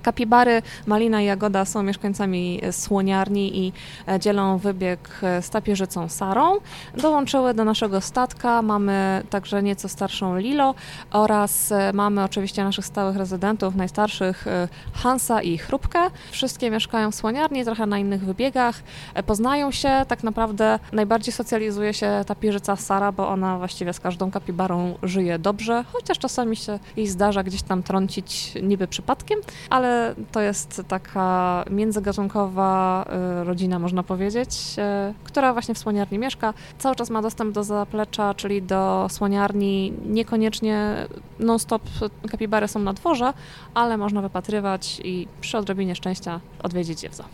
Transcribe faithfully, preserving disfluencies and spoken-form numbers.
Kapibary Malina i Jagoda są mieszkańcami Słoniarni i dzielą wybieg z tapieżycą Sarą. Dołączyły do naszego statka, mamy także nieco starszą Lilo oraz mamy oczywiście naszych stałych rezydentów, najstarszych Hansa i Chrupkę. Wszystkie mieszkają w Słoniarni, trochę na innych wybiegach, poznają się, tak naprawdę najbardziej socjalizuje się tapieżyca Sara, bo ona właściwie z każdą kapibarą żyje dobrze, chociaż czasami się jej zdarza gdzieś tam trącić niby przypadkiem, ale to jest taka międzygatunkowa rodzina, można powiedzieć, która właśnie w Słoniarni mieszka. Cały czas ma dostęp do zaplecza, czyli do Słoniarni. Niekoniecznie non-stop kapibary są na dworze, ale można wypatrywać i przy odrobinie szczęścia odwiedzić je w zoo.